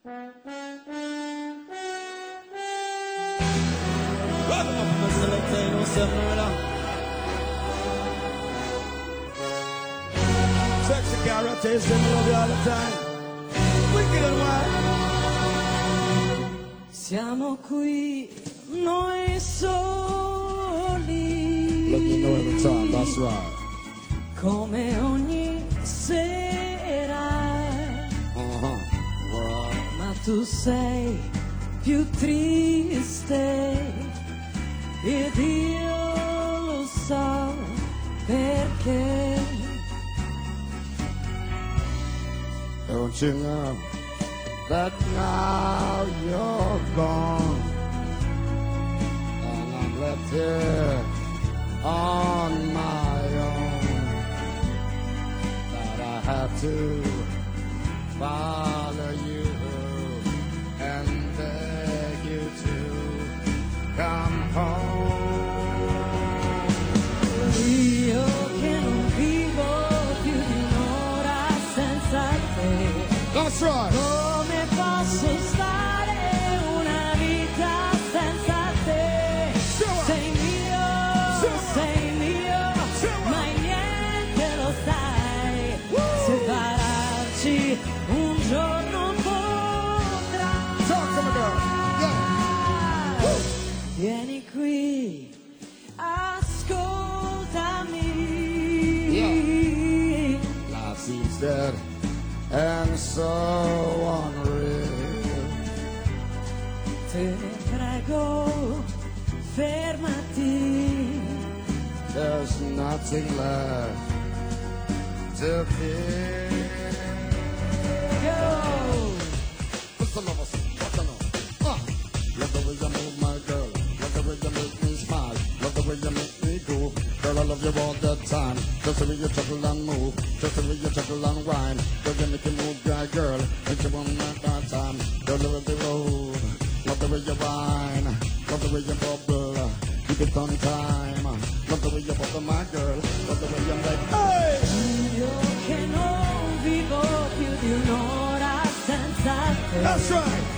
Sexy carrot taste and love you all the time. Wicked and wild. Siamo qui noi soli. Let me know every time, that's right. Come ogni sera. Right. Ma tu sei più triste ed io lo so perché. Don't you know that now you're gone and I'm left here on my own, that I have to follow you and beg you to come home. Io che non vivo più di un'ora senza te. That's right. Come posso stare una vita senza te? Sei mio, mai niente lo sai. Separarci un giorno potrà. Talk to me, girl. Yeah. Vieni qui, ascoltami. Yeah. Life seems dead and so unreal. Te prego, fermati. There's nothing left to fear. Go! Listen, love us, what's the love? Love the way you move, my girl. Love the way you make me smile. Love the way you make me groove. Girl, I love you all the time. Just the way you chuckle and move. Just the way you chuckle and whine. Girl, you make me move, my girl. Make you one that time. Girl, love the road. Love the way you whine. Love the way you bubble. Keep it on time. Love the way you bubble, my girl. Love the way you make. Hey! Io che non vivo più di un'ora senza te. That's right.